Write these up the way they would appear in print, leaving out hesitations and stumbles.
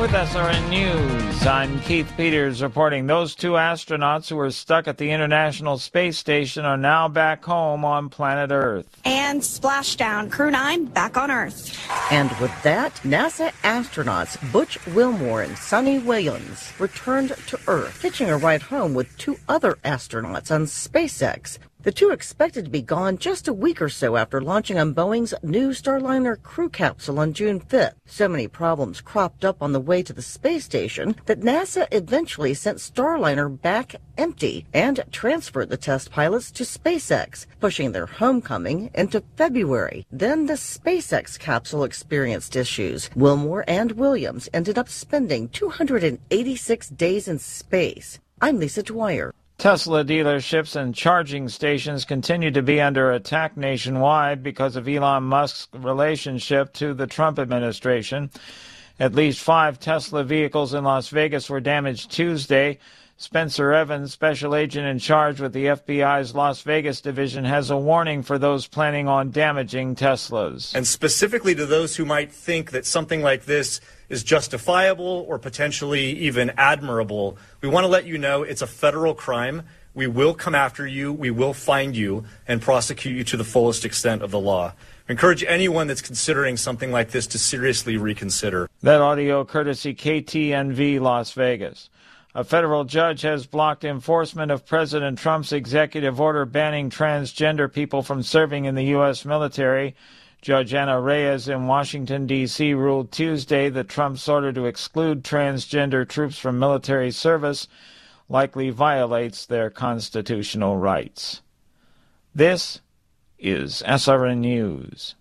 With SRN News, I'm Keith Peters reporting those two astronauts who were stuck at the International Space Station are now back home on planet Earth. And splashdown, Crew 9 back on Earth. And with that, NASA astronauts Butch Wilmore and Sonny Williams returned to Earth, hitching a ride home with two other astronauts on SpaceX. The two expected to be gone just a week or so after launching on Boeing's new Starliner crew capsule on June 5th. So many problems cropped up on the way to the space station that NASA eventually sent Starliner back empty and transferred the test pilots to SpaceX, pushing their homecoming into February. Then the SpaceX capsule experienced issues. Wilmore and Williams ended up spending 286 days in space. I'm Lisa Dwyer. Tesla dealerships and charging stations continue to be under attack nationwide because of Elon Musk's relationship to the Trump administration. At least 5 Tesla vehicles in Las Vegas were damaged Tuesday. Spencer Evans, special agent in charge with the FBI's Las Vegas division, has a warning for those planning on damaging Teslas. And specifically to those who might think that something like this is justifiable or potentially even admirable, we want to let you know it's a federal crime. We will come after you, we will find you, and prosecute you to the fullest extent of the law. I encourage anyone that's considering something like this to seriously reconsider. That audio courtesy KTNV Las Vegas. A federal judge has blocked enforcement of President Trump's executive order banning transgender people from serving in the U.S. military. Judge Anna Reyes in Washington, D.C. ruled Tuesday that Trump's order to exclude transgender troops from military service likely violates their constitutional rights. This is SRN News.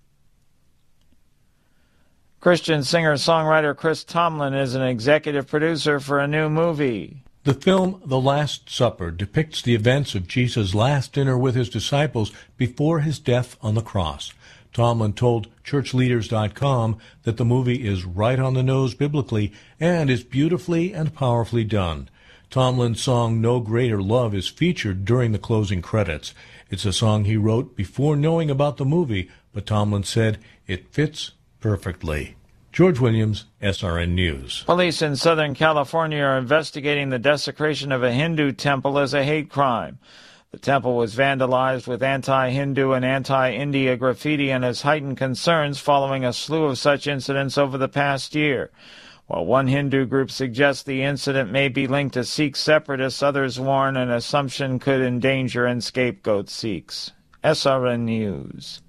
Christian singer-songwriter Chris Tomlin is an executive producer for a new movie. The film The Last Supper depicts the events of Jesus' last dinner with his disciples before his death on the cross. Tomlin told churchleaders.com that the movie is right on the nose biblically and is beautifully and powerfully done. Tomlin's song No Greater Love is featured during the closing credits. It's a song he wrote before knowing about the movie, but Tomlin said it fits perfectly. George Williams, SRN News. Police in Southern California are investigating the desecration of a Hindu temple as a hate crime. The temple was vandalized with anti-Hindu and anti-India graffiti and has heightened concerns following a slew of such incidents over the past year. While one Hindu group suggests the incident may be linked to Sikh separatists, others warn an assumption could endanger and scapegoat Sikhs. SRN News.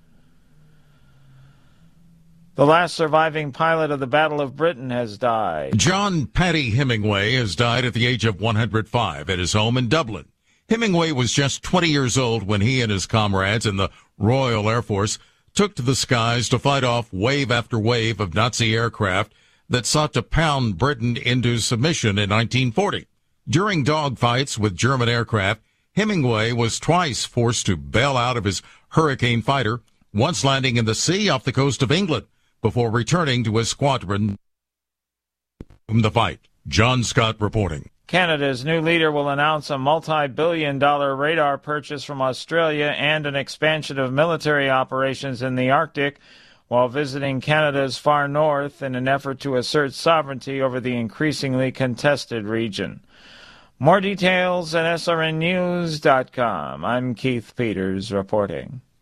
The last surviving pilot of the Battle of Britain has died. John Paddy Hemingway has died at the age of 105 at his home in Dublin. Hemingway was just 20 years old when he and his comrades in the Royal Air Force took to the skies to fight off wave after wave of Nazi aircraft that sought to pound Britain into submission in 1940. During dogfights with German aircraft, Hemingway was twice forced to bail out of his Hurricane fighter, once landing in the sea off the coast of England, before returning to his squadron from the fight. John Scott reporting. Canada's new leader will announce a multi-billion-dollar radar purchase from Australia and an expansion of military operations in the Arctic while visiting Canada's far north in an effort to assert sovereignty over the increasingly contested region. More details at srnnews.com. I'm Keith Peters reporting.